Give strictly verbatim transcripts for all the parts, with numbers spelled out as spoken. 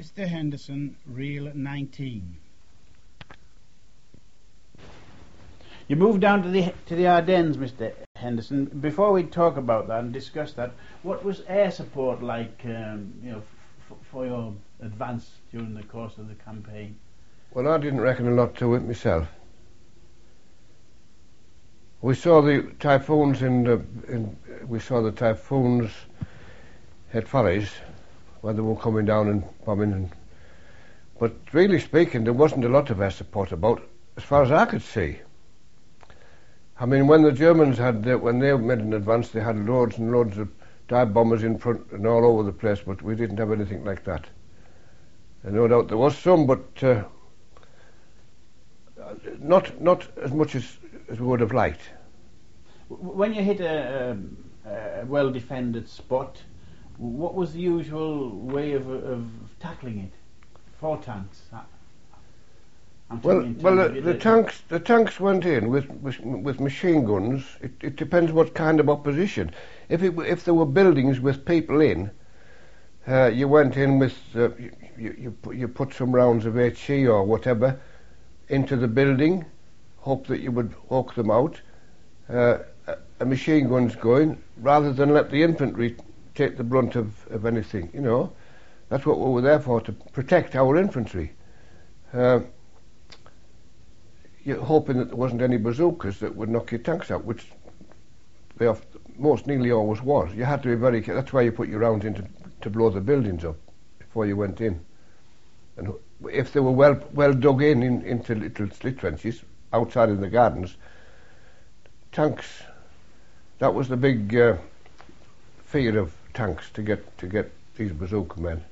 Mister Henderson, reel nineteen. You moved down to the to the Ardennes, Mister Henderson. Before we talk about that and discuss that, what was air support like, um, you know, f for your advance during the course of the campaign? Well, I didn't reckon a lot to it myself. We saw the typhoons in, the, in we saw the typhoons at Falaise, where they were coming down and bombing. And, but really speaking, there wasn't a lot of air support about, as far as I could see. I mean, when the Germans had, uh, when they made an advance, they had loads and loads of dive bombers in front and all over the place, but we didn't have anything like that. And no doubt there was some, but uh, not not as much as, as we would have liked. When you hit a, a, a well-defended spot, what was the usual way of, of tackling it for tanks? I'm well, well, the, the tanks the tanks went in with with, with machine guns. It, it depends what kind of opposition. If it if there were buildings with people in, uh, you went in with uh, you, you you put, you put some rounds of H E or whatever into the building, hope that you would hawk them out. Uh, a, a machine gun's going, rather than let the infantry take the brunt of, of anything. You know, that's what we were there for, to protect our infantry. Uh, You're hoping that there wasn't any bazookas that would knock your tanks out, which they oft, most nearly always was. You had to be very careful. That's why you put your rounds in to, to blow the buildings up before you went in. And if they were well well dug in, in into little slit trenches outside in the gardens, tanks. That was the big uh, fear of tanks, to get to get these bazooka men.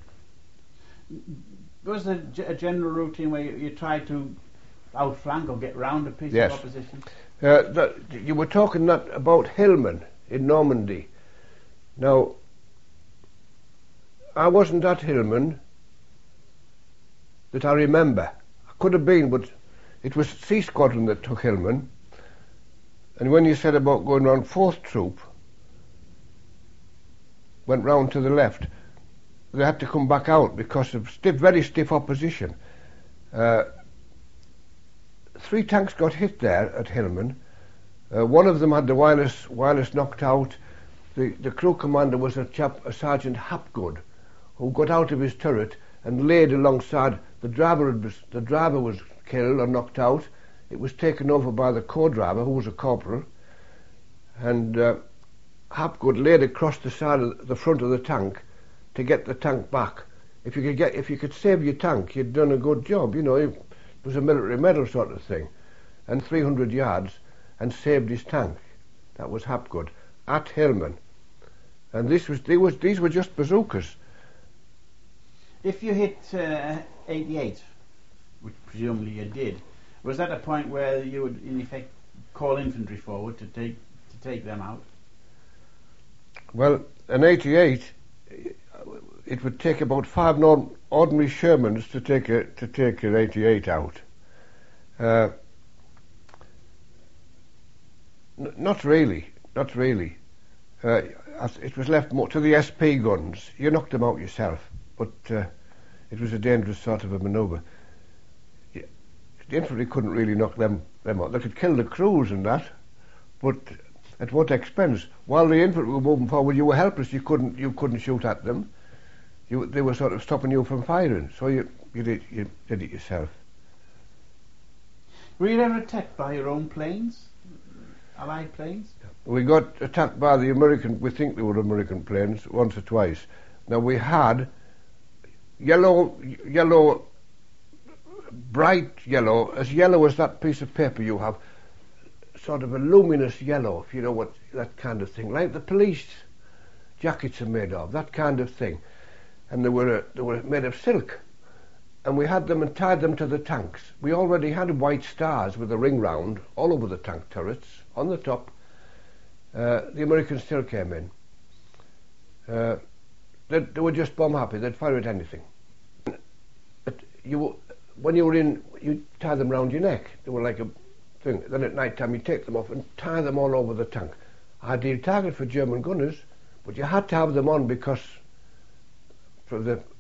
Was there a general routine where you, you tried to outflank or get round a piece yes. of opposition? Uh, that, you were talking that about Hillman in Normandy. Now, I wasn't at Hillman that I remember. I could have been, but it was C Squadron that took Hillman. And when you said about going round fourth Troop, went round to the left, they had to come back out because of stiff, very stiff opposition. Uh, Three tanks got hit there at Hillman. Uh, one of them had the wireless wireless knocked out. The the crew commander was a chap, a Sergeant Hapgood, who got out of his turret and laid alongside. The driver was the driver was killed or knocked out. It was taken over by the co-driver, who was a corporal, and uh, Hapgood laid across the side of the front of the tank to get the tank back. If you could get if you could save your tank, you'd done a good job. You know. You, It was a military medal sort of thing, and three hundred yards, and saved his tank. That was Hapgood at Hillman, and this was, they was these were just bazookas. If you hit uh, eighty-eight, which presumably you did, was that a point where you would in effect call infantry forward to take to take them out? Well, an eighty-eight, it would take about five non ordinary Shermans to take a to take an eighty-eight out. Uh, n not really, not really. Uh, it was left more to the S P guns. You knocked them out yourself, but uh, it was a dangerous sort of a manoeuvre. The infantry couldn't really knock them them out. They could kill the crews and that, but at what expense? While the infantry were moving forward, you were helpless. You couldn't you couldn't shoot at them. You, they were sort of stopping you from firing, so you, you, did, you did it yourself. Were you ever attacked by your own planes, Allied planes? We got attacked by the American, we think they were American planes, once or twice. Now we had yellow, yellow, bright yellow, as yellow as that piece of paper you have, sort of a luminous yellow, if you know what, that kind of thing, like the police jackets are made of, that kind of thing. And they were uh, they were made of silk, and we had them and tied them to the tanks. We already had white stars with a ring round all over the tank turrets on the top. Uh, the Americans still came in. Uh, they, they were just bomb happy. They'd fire at anything. But you, when you were in, you tie them round your neck. They were like a thing. Then at night time you take them off and tie them all over the tank. Ideal target for German gunners, but you had to have them on because for the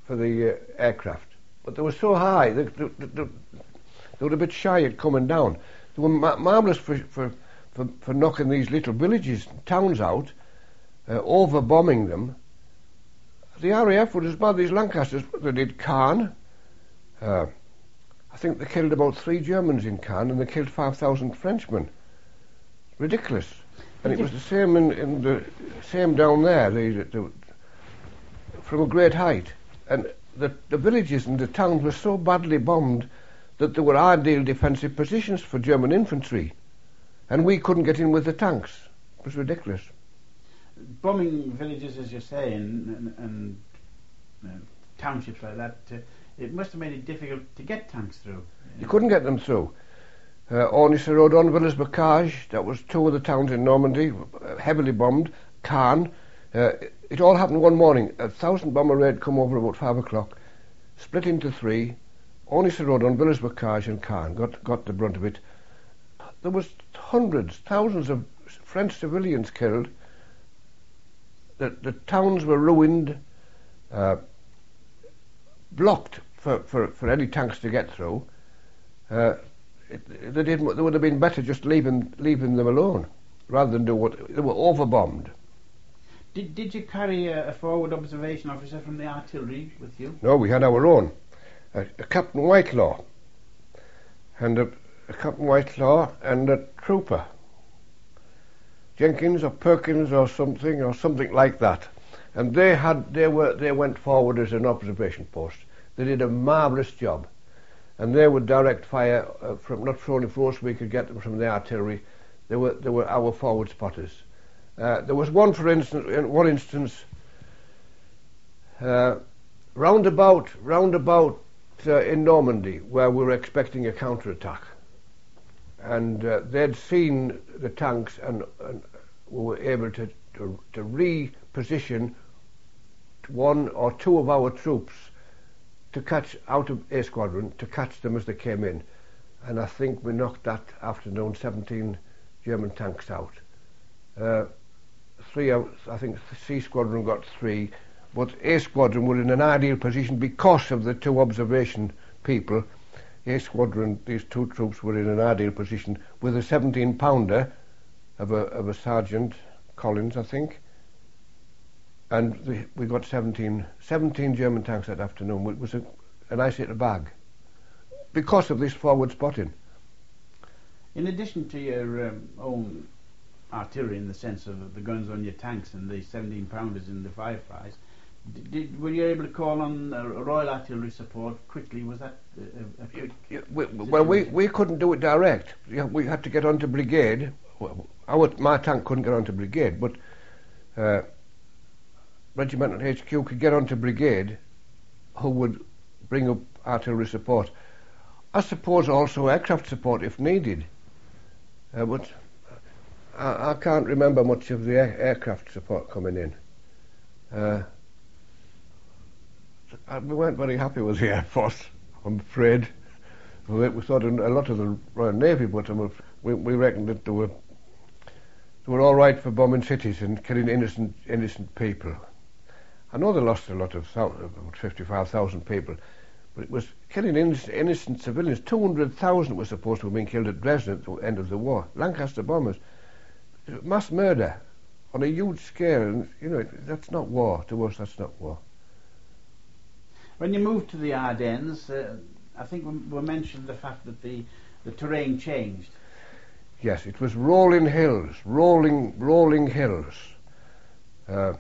for the uh, aircraft, but they were so high they, they, they, they were a bit shy at coming down. They were ma- marvellous for, for, for, for knocking these little villages, towns out, uh, over bombing them. The R A F were as bad as these Lancasters. They did Caen. Uh, I think they killed about three Germans in Caen, and they killed five thousand Frenchmen. Ridiculous. And it was the same in, in the same down there, the, the, from a great height. And the, the villages and the towns were so badly bombed that they were ideal defensive positions for German infantry, and we couldn't get in with the tanks. It was ridiculous. Bombing villages, as you say, and, and, and uh, townships like that, uh, it must have made it difficult to get tanks through. You couldn't get them through. Uh, Orny-sur-Odon, Villers-Bocage, that was two of the towns in Normandy, uh, heavily bombed. Caen. Uh, it, it all happened one morning. A thousand bomber raid come over about five o'clock, split into three. Orny-sur-Odon, Villers-Bocage and Caen got, got the brunt of it. There was hundreds, thousands of French civilians killed. The, the towns were ruined, uh, blocked for, for, for any tanks to get through. Uh, it, they, did, they would have been better just leaving leaving them alone, rather than do what they were overbombed. Did Did you carry a, a forward observation officer from the artillery with you? No, we had our own, a, a Captain Whitelaw, and a, a Captain Whitelaw and a trooper. Jenkins or Perkins or something or something like that, and they had they were they went forward as an observation post. They did a marvellous job, and they would direct fire uh, from not from only from us, we could get them from the artillery. They were they were our forward spotters. Uh, there was one, for instance, in one instance, uh, roundabout roundabout uh, in Normandy, where we were expecting a counterattack. And uh, they'd seen the tanks and, and were able to, to, to reposition one or two of our troops to catch out of A Squadron, to catch them as they came in. And I think we knocked that afternoon seventeen German tanks out. Uh, three out, I think C Squadron got three, but A Squadron were in an ideal position because of the two observation people. A Squadron, these two troops were in an ideal position with a seventeen pounder of a, of a Sergeant Collins, I think, and the, we got seventeen, seventeen German tanks that afternoon. It was a, a nice little bag because of this forward spotting. In addition to your um, own artillery, in the sense of the guns on your tanks and the seventeen pounders in the Fireflies, Did, were you able to call on uh, Royal Artillery support quickly? Was that a, a quick yeah, we, well, we, we couldn't do it direct. We had to get onto brigade. Our, my tank couldn't get onto brigade, but uh, Regimental H Q could get onto brigade, who would bring up artillery support. I suppose also aircraft support if needed. Uh, but I, I can't remember much of the air, aircraft support coming in. Uh, We weren't very happy with the Air Force, I'm afraid. We, we thought a lot of the Royal Navy, but um, we, we reckoned that they were they were all right for bombing cities and killing innocent innocent people. I know they lost a lot of about fifty-five thousand people, but it was killing innocent, innocent civilians. Two hundred thousand were supposed to have been killed at Dresden at the end of the war. Lancaster bombers, mass murder on a huge scale, and you know that's not war to us. That's not war. When you moved to the Ardennes, uh, I think we, we mentioned the fact that the, the terrain changed. Yes, it was rolling hills, rolling, rolling hills. Uh,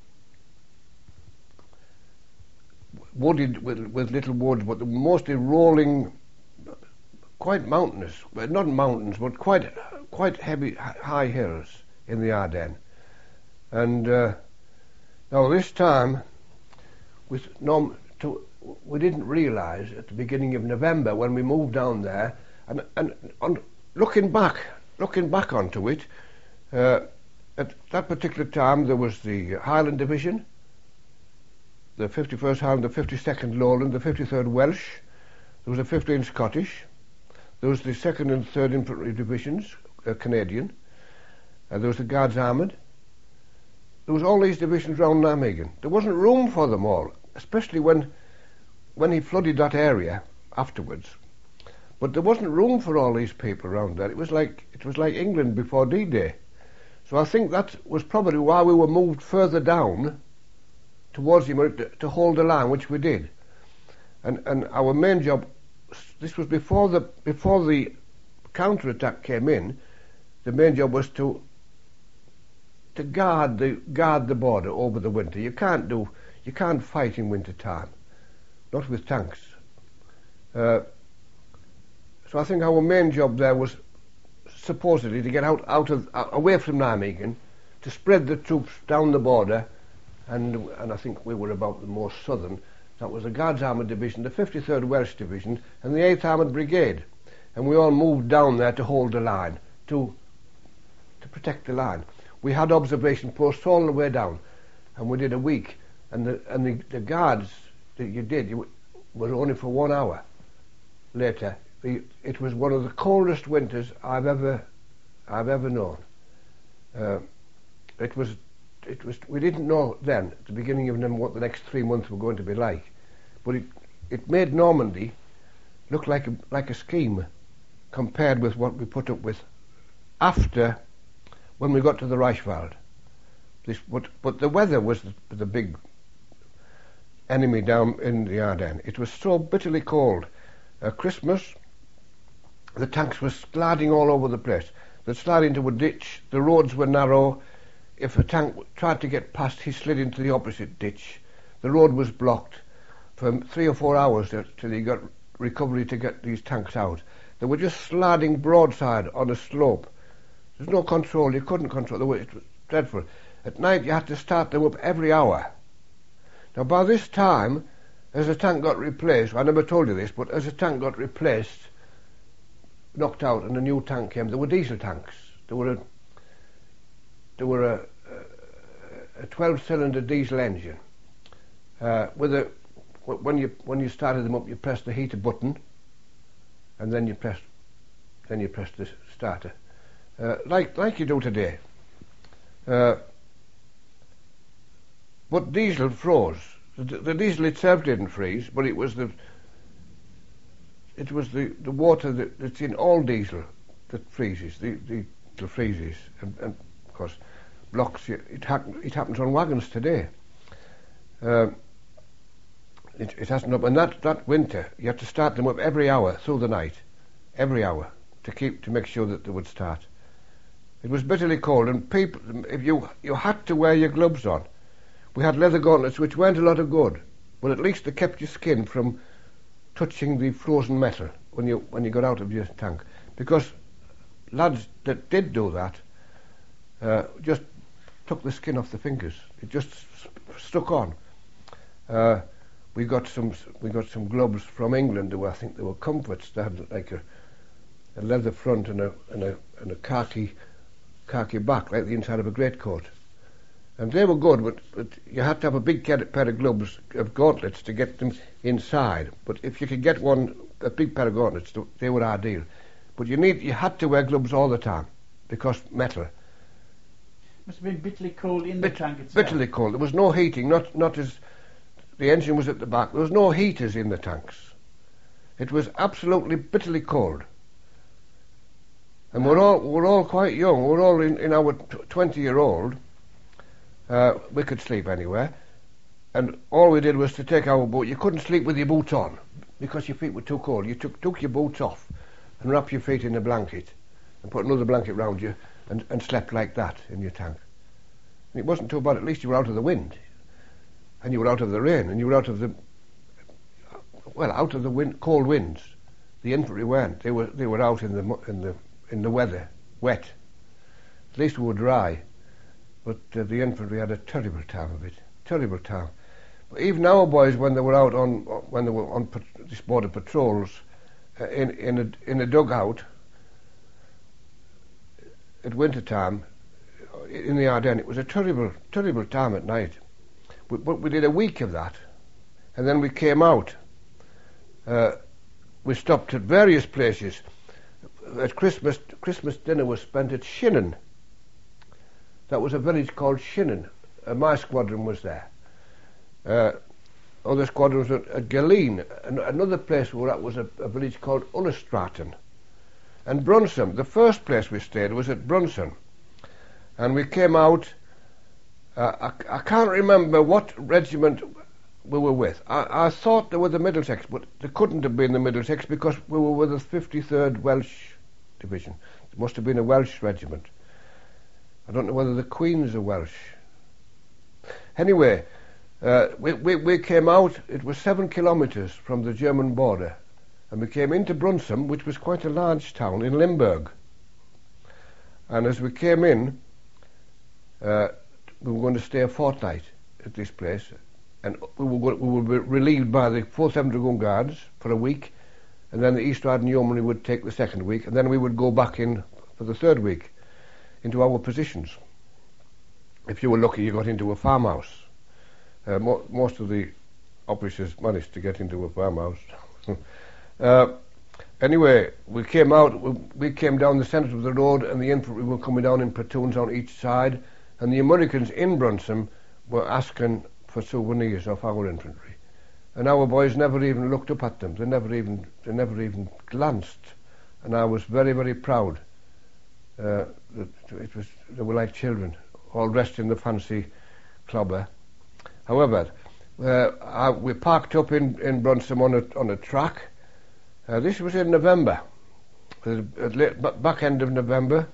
wooded with, with little woods, but mostly rolling, quite mountainous. Well, not mountains, but quite, quite heavy, high hills in the Ardennes. And uh, now this time, with Norm. To, we didn't realise at the beginning of November when we moved down there, and, and on, looking back, looking back onto it, uh, at that particular time there was the Highland Division, the fifty-first Highland, the fifty-second Lowland, the fifty-third Welsh, there was the fifteenth Scottish, there was the second and third Infantry Divisions, uh, Canadian, uh, there was the Guards Armoured, there was all these divisions round Nijmegen. There wasn't room for them all, especially when when he flooded that area afterwards. But there wasn't room for all these people around there. It was like it was like England before D-Day. So I think that was probably why we were moved further down towards him to, to hold the line, which we did. And and our main job, this was before the before the counter-attack came in. The main job was to to guard the guard the border over the winter. You can't do you can't fight in winter time, not with tanks. Uh, so I think our main job there was supposedly to get out out of uh, away from Nijmegen, to spread the troops down the border, and and I think we were about the most southern. That was the Guards Armoured Division, the fifty-third Welsh Division, and the eighth Armoured Brigade, and we all moved down there to hold the line, to to protect the line. We had observation posts all the way down, and we did a week, and the and the, the guards that you did you, were only for one hour. Later, the, it was one of the coldest winters I've ever I've ever known. Uh, it was. It was. We didn't know then, at the beginning of them, what the next three months were going to be like, but it it made Normandy look like a like a scheme compared with what we put up with after, when we got to the Reichswald. This, but but the weather was the, the big enemy down in the Ardennes. It was so bitterly cold. Uh, Christmas, the tanks were sliding all over the place. They'd slide into a ditch. The roads were narrow. If a tank tried to get past, he slid into the opposite ditch. The road was blocked for three or four hours till he got recovery to get these tanks out. They were just sliding broadside on a slope. There was no control. You couldn't control the way. It was dreadful. At night you had to start them up every hour. Now by this time, as a tank got replaced, I never told you this, but as a tank got replaced, knocked out, and a new tank came, there were diesel tanks. There were a There were a, a twelve-cylinder diesel engine uh, with a. When you when you started them up, you pressed the heater button, and then you pressed then you pressed the starter, uh, like like you do today. Uh, but diesel froze. The, the diesel itself didn't freeze, but it was the it was the, the water that, that's in all diesel that freezes. The the, the freezes and. and Of course, blocks. It, happen, it happens on wagons today. Uh, it, it hasn't up, and that, that winter you had to start them up every hour through the night, every hour to keep to make sure that they would start. It was bitterly cold, and people, if you you had to wear your gloves on. We had leather gauntlets which weren't a lot of good, but at least they kept your skin from touching the frozen metal when you when you got out of your tank. Because lads that did do that. Uh, just took the skin off the fingers. It just st- stuck on. Uh, we got some. We got some gloves from England. Who I think they were comforts. They had like a, a leather front and a and a and a khaki khaki back, like the inside of a greatcoat. And they were good, but, but you had to have a big pair of gloves of gauntlets to get them inside. But if you could get one, a big pair of gauntlets, they were ideal. But you need you had to wear gloves all the time because metal. Must have been bitterly cold in Bit, the tank itself. Bitterly cold. There was no heating. Not not as the engine was at the back. There was no heaters in the tanks. It was absolutely bitterly cold. And we're all we're all quite young. We're all in, in our twenty-year-old. Uh, we could sleep anywhere, and all we did was to take our boot. You couldn't sleep with your boots on because your feet were too cold. You took took your boots off and wrapped your feet in a blanket and put another blanket round you. And, and slept like that in your tank. And it wasn't too bad. At least you were out of the wind, and you were out of the rain, and you were out of the well, out of the wind, cold winds. The infantry weren't. They were they were out in the in the in the weather, wet. At least we were dry, but uh, the infantry had a terrible time of it. Terrible time. But even our boys, when they were out on when they were on pat- this border patrols, uh, in in a in a dugout. At winter time, in the Ardennes, it was a terrible, terrible time at night. But, but we did a week of that, and then we came out. Uh, we stopped at various places. At Christmas, Christmas dinner was spent at Schinnen. That was a village called Schinnen. Uh, my squadron was there. Uh, other squadron was at, at Galeen. An- another place we were at was a, a village called Ullerstraten. And Brunson, the first place we stayed was at Brunson. And we came out, uh, I, I can't remember what regiment we were with. I, I thought they were the Middlesex, but they couldn't have been the Middlesex because we were with the fifty-third Welsh Division. It must have been a Welsh regiment. I don't know whether the Queen's are Welsh. Anyway, uh, we, we, we came out, it was seven kilometres from the German border, and we came into Brunson, which was quite a large town in Limburg. And as we came in, uh, we were going to stay a fortnight at this place, and we were, we were relieved by the fourth Seventh Dragoon Guards for a week, and then the East Riding Yeomanry would take the second week, and then we would go back in for the third week into our positions. If you were lucky, you got into a farmhouse. Uh, mo- most of the officers managed to get into a farmhouse. uh, anyway, we came out, we, we came down the centre of the road, and the infantry were coming down in platoons on each side, and the Americans in Brunson were asking for souvenirs of our infantry. And our boys never even looked up at them. They never even, they never even glanced. And I was very, very proud. Uh, it was, they were like children, all dressed in the fancy clobber. However, uh, I, we parked up in, in Brunson on a, on a track. Uh, this was in November, at late, back end of November.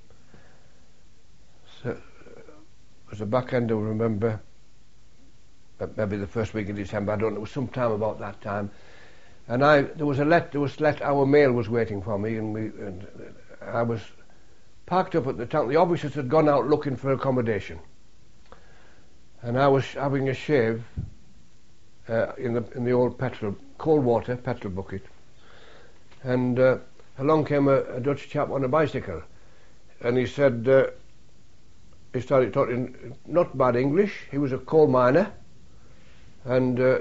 So, it was the back end of November, maybe the first week of December, I don't know, it was sometime about that time. And I, there was a let, there was let, our mail was waiting for me, and we, and I was parked up at the town. The officers had gone out looking for accommodation, and I was having a shave uh, in the in the old petrol, cold water petrol bucket, and uh, along came a, a Dutch chap on a bicycle, and he said, uh, he started talking not bad English. He was a coal miner, and uh,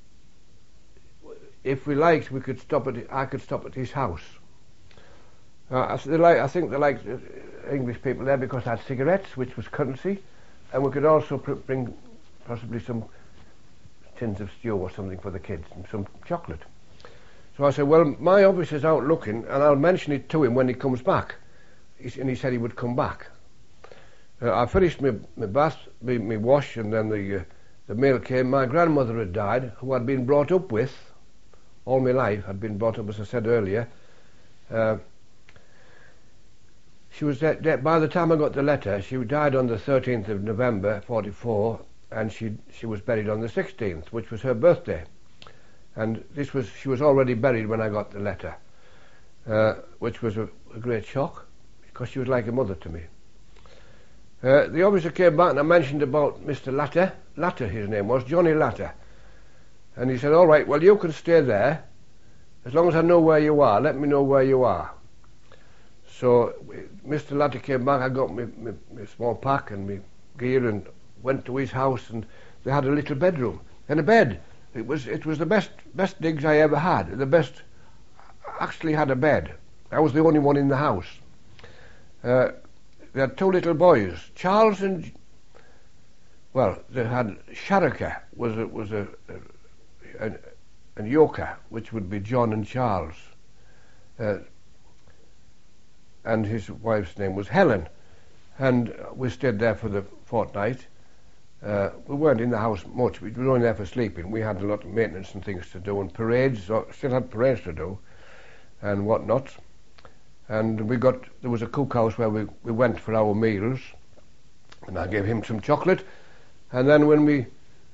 if we liked, we could stop at. I could stop at his house. Uh, I, they like, I think they liked uh, English people there because they had cigarettes, which was currency, and we could also pr- bring possibly some tins of stew or something for the kids and some chocolate. So I said, well, my officer's out looking, and I'll mention it to him when he comes back. He, and he said he would come back. Uh, I finished my, my bath, my, my wash, and then the uh, the mail came. My grandmother had died, who I'd been brought up with all my life. I'd been brought up, as I said earlier. Uh, She was dead, dead. By the time I got the letter, she died on the thirteenth of November, forty-four, and she she was buried on the sixteenth, which was her birthday. And this was she was already buried when I got the letter, uh, which was a, a great shock, because she was like a mother to me. Uh, the officer came back, and I mentioned about Mister Latter. Latter, his name was, Johnny Latter. And he said, all right, well, you can stay there. As long as I know where you are, let me know where you are. So Mister Latter came back, I got my, my, my small pack and my gear and went to his house, and they had a little bedroom and a bed. It was it was the best best digs I ever had. The best, actually had a bed. I was the only one in the house. Uh, they had two little boys, Charles and, well, they had Sharaka was a, was a, a, a, a yoker, which would be John and Charles. Uh, and his wife's name was Helen, and we stayed there for the fortnight. Uh, we weren't in the house much, we were only there for sleeping. We had a lot of maintenance and things to do, and parades, so still had parades to do, and whatnot. And we got, there was a cookhouse where we, we went for our meals, and I gave him some chocolate, and then when we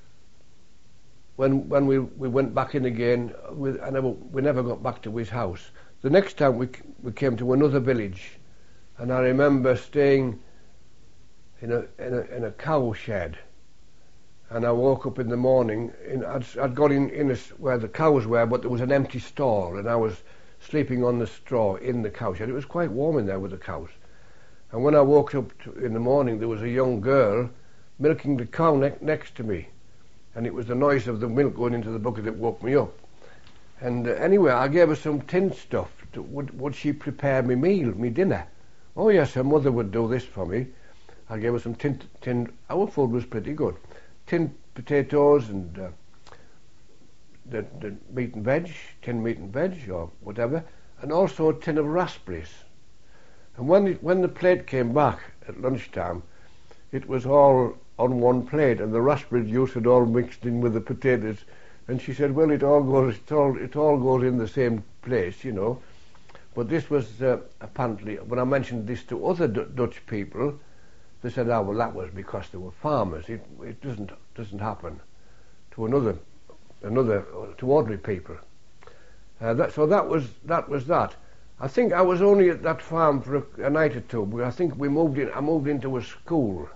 when when we, we went back in again, we, I never, we never got back to his house. The next time we we came to another village, and I remember staying in a in a, in a cow shed, and I woke up in the morning. In, I'd, I'd got in, in a, where the cows were, but there was an empty stall, and I was sleeping on the straw in the cow shed. It was quite warm in there with the cows. And when I woke up to, in the morning, there was a young girl milking the cow ne- next to me, and it was the noise of the milk going into the bucket that woke me up. And uh, anyway, I gave her some tinned stuff. To, would, would she prepare me meal, me dinner? Oh yes, her mother would do this for me. I gave her some tinned, tinned our food was pretty good. Tinned potatoes and uh, the, the meat and veg, tin meat and veg or whatever, and also a tin of raspberries. And when it, when the plate came back at lunchtime, it was all on one plate, and the raspberry juice had all mixed in with the potatoes. And she said, "Well, it all goes, it all, it all goes in the same place, you know." But this was uh, apparently, when I mentioned this to other D- Dutch people, they said, "Ah, well, that was because they were farmers. It, it doesn't doesn't happen to another, another to ordinary people." Uh, that, so that was that was that. I think I was only at that farm for a, a night or two, but I think we moved in. I moved into a school.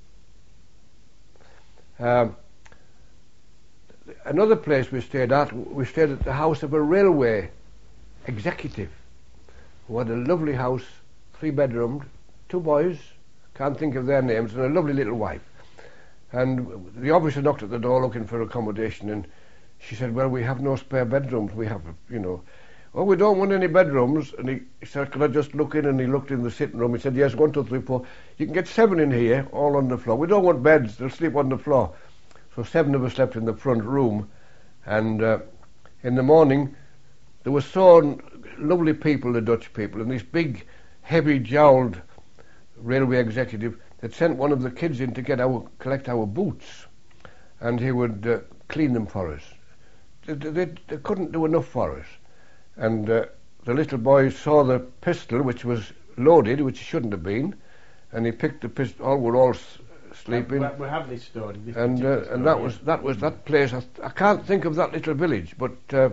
Um, another place we stayed at, we stayed at the house of a railway executive who had a lovely house, three bedroomed, two boys, can't think of their names, and a lovely little wife. And the officer knocked at the door looking for accommodation, and she said, "Well, we have no spare bedrooms. We have, you know." "Oh, we don't want any bedrooms." And he, he said, "Can I just look in?" And he looked in the sitting room. He said, "Yes, one, two, three, four. You can get seven in here, all on the floor. We don't want beds. They'll sleep on the floor." So seven of us slept in the front room. And uh, in the morning, there were so lovely people, the Dutch people, and this big, heavy-jowled railway executive that sent one of the kids in to get our collect our boots, and he would uh, clean them for us. They, they, they couldn't do enough for us. And uh, the little boy saw the pistol, which was loaded, which it shouldn't have been, and he picked the pistol. All were all s- sleeping. We, we have this story. This and uh, story, and that yeah. was that was that place. I, I can't think of that little village, but uh,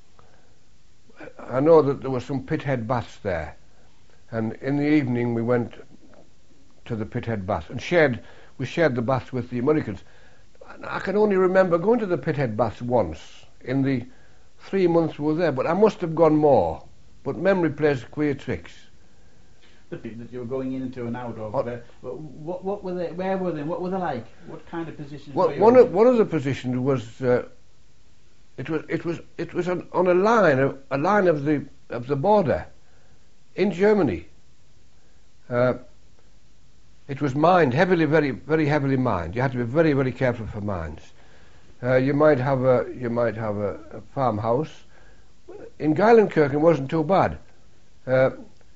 I know that there were some pithead baths there. And in the evening we went to the pithead bath and shared. We shared the baths with the Americans. And I can only remember going to the pithead baths once in the three months we were there, but I must have gone more. But memory plays queer tricks. The people that you were going into and out of. What, uh, what, what were they? Where were they? What were they like? What kind of positions? Well, were you one in? of one of the positions was uh, it was it was it was on, on a line of, a line of the of the border in Germany. Uh, it was mined heavily, very very heavily mined. You had to be very very careful for mines. Uh, you might have a you might have a, a farmhouse. In Geilenkirchen, it wasn't too bad. Uh,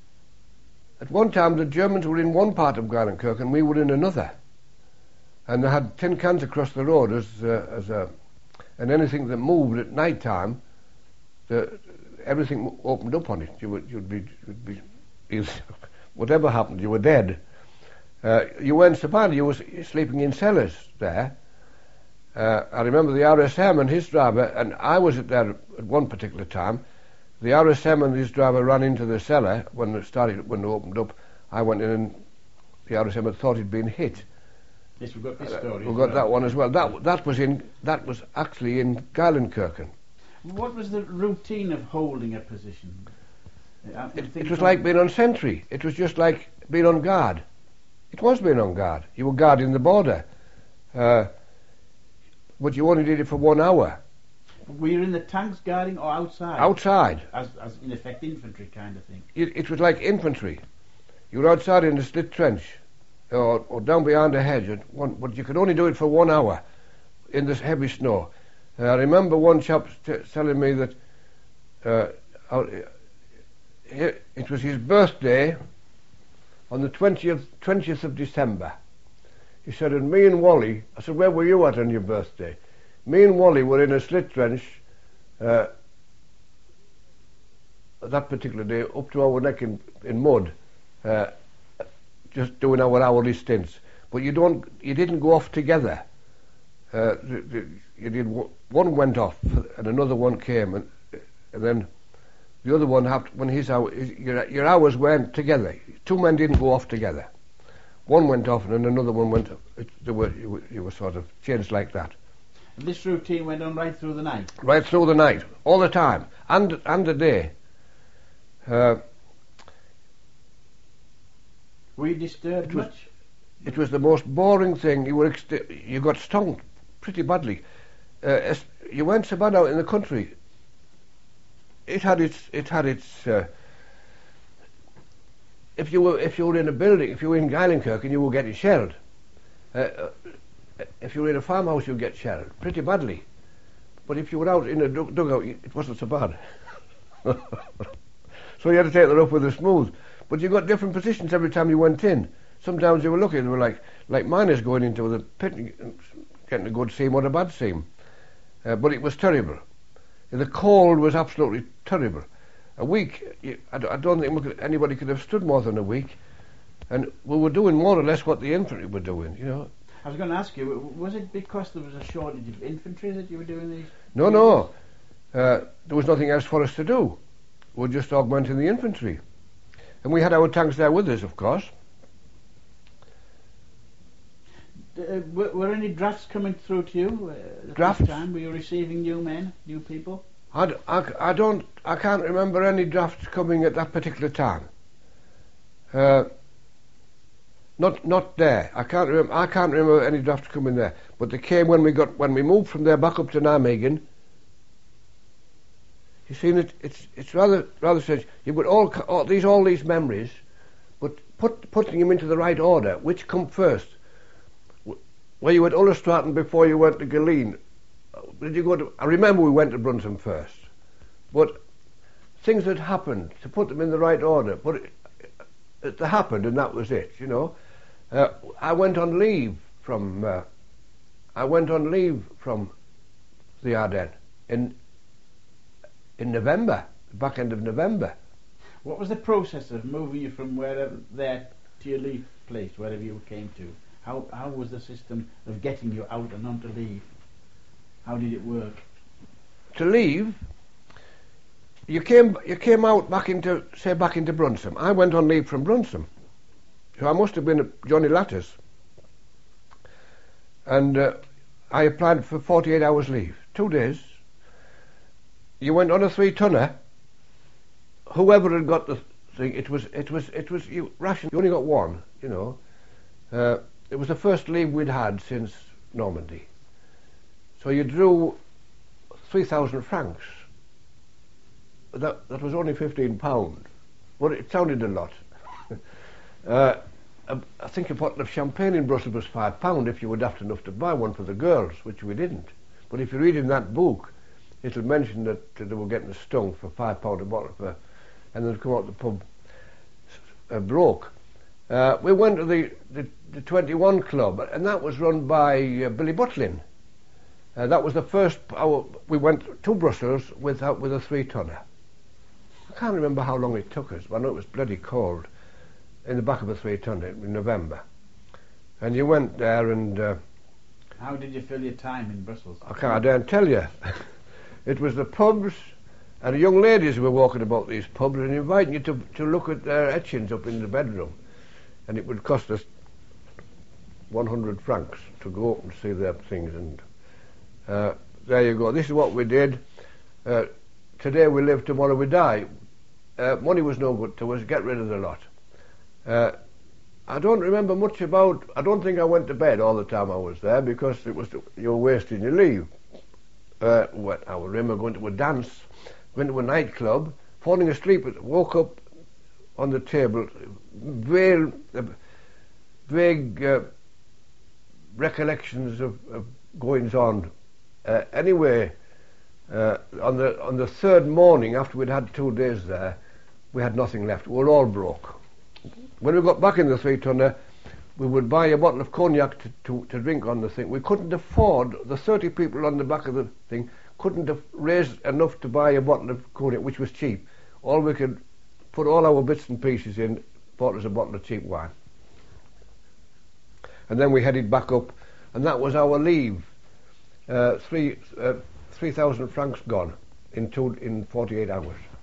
at one time, the Germans were in one part of Geilenkirchen, we were in another, and they had tin cans across the road as uh, as a, and anything that moved at night time, the, everything opened up on it. You would you'd be you'd be if whatever happened, you were dead. Uh, you weren't so bad. You were sleeping in cellars there. Uh, I remember the R S M and his driver, and I was at there at one particular time. The R S M and his driver ran into the cellar when it started, when it opened up. I went in, and the R S M had thought he'd been hit. Yes, we've got this Uh, story. we've as got well. that one as well. That that was in that was actually in Geilenkirchen. What was the routine of holding a position? Uh, It, things it was like- like being on sentry. It was just like being on guard. It was being on guard. You were guarding the border. Uh, but you only did it for one hour. Were you in the tanks guarding or outside? Outside. As, as in effect infantry kind of thing. It, it was like infantry. You were outside in a slit trench or, or down behind a hedge, at one, but you could only do it for one hour in this heavy snow. Uh, I remember one chap t- telling me that uh, out, it, it was his birthday on the twentieth, twentieth of December. He said, and me and Wally, I said, where were you at on your birthday? Me and Wally were in a slit trench uh, that particular day, up to our neck in, in mud, uh, just doing our hourly stints. But you don't, you didn't go off together. Uh, the, the, you did one went off, and another one came, and, and then the other one had when his hour, his, your, your hours went together. Two men didn't go off together. One went off, and then another one went. It, they were you, were you were sort of changed like that. And this routine went on right through the night. Right through the night, all the time, and and the day. Uh, Were you disturbed It was- much? It was the most boring thing. You were ext- you got stung pretty badly. Uh, es- you went so bad out in the country. It had its it had its. Uh, if you were if you were in a building, if you were in Geilenkirchen, you were getting shelled. Uh, uh, if you were in a farmhouse, you'd get shelled pretty badly. but if you were out in a dug- dugout, it wasn't so bad. So you had to take the rough with the smooth. But you got different positions every time you went in. Sometimes you were lucky, they were like like miners going into the pit and getting a good seam or a bad seam. Uh, but it was terrible. The cold was absolutely terrible. A week, you, I, I don't think we could, anybody could have stood more than a week. And we were doing more or less what the infantry were doing, you know. I was going to ask you, was it because there was a shortage of infantry that you were doing these? No, no. Uh, there was nothing else for us to do. We were just augmenting the infantry. And we had our tanks there with us, of course. Uh, were, were any drafts coming through to you uh, at Drafts? this time? Were you receiving new men, new people? I, d- I, c- I don't, I can't remember any drafts coming at that particular time. Uh, not, not there. I can't remember. I can't remember any drafts coming there. But they came when we got, when we moved from there back up to Nijmegen. You see, it, it's, it's rather, rather strange. You've got all, all these, all these memories, but put, putting them into the right order. Which come first? Were you at Ullerstraten before you went to Geleen? Did you go to? I remember we went to Brunssum first, but things had happened to put them in the right order. But it, it, it happened, and that was it. You know, uh, I went on leave from. Uh, I went on leave from the Ardennes in in November, back end of November. What was the process of moving you from wherever there to your leave place, wherever you came to? How how was the system of getting you out and onto leave? How did it work? To leave, you came you came out back into say back into Brunssum. I went on leave from Brunssum, so I must have been at Johnny Latter's, and uh, I applied for forty-eight hours leave, two days. You went on a three-tonner. Whoever had got the thing, it was it was it was you ration. You only got one, you know. Uh, it was the first leave we'd had since Normandy. So you drew three thousand francs. That that was only fifteen pounds, but it sounded a lot. uh, a, I think a bottle of champagne in Brussels was five pound if you were daft enough to buy one for the girls, which we didn't. But if you read in that book, it'll mention that uh, they were getting stung for five pound a bottle, for, and they'd come out the pub uh, broke. Uh, we went to the, the, the twenty-one club, and that was run by uh, Billy Butlin. Uh, that was the first. Our, we went to Brussels with uh, with a three-tonner. I can't remember how long it took us, but I know it was bloody cold in the back of a three-tonner in November. And you went there, and uh, how did you fill your time in Brussels? I can't I daren't tell you. It was the pubs, and the young ladies who were walking about these pubs and inviting you to to look at their etchings up in the bedroom. And it would cost us one hundred francs to go up and see their things. And uh, there you go. This is what we did. Uh, today we live, tomorrow we die. Uh, money was no good to us. Get rid of the lot. Uh, I don't remember much about. I don't think I went to bed all the time I was there, because it was you were wasting your leave. Uh, what, I remember going to a dance, going to a nightclub, falling asleep. Woke up on the table, vague, uh, vague uh, recollections of, of goings on. Uh, anyway, uh, on the on the third morning after we'd had two days there, we had nothing left. We were all broke. When we got back in the three-tonner, we would buy a bottle of cognac to, to, to drink on the thing. We couldn't afford, the thirty people on the back of the thing couldn't have raised enough to buy a bottle of cognac, which was cheap. All we could put all our bits and pieces in, bought us a bottle of cheap wine. And then we headed back up, and that was our leave. Uh, three, uh, three thousand francs gone in two, in forty-eight hours.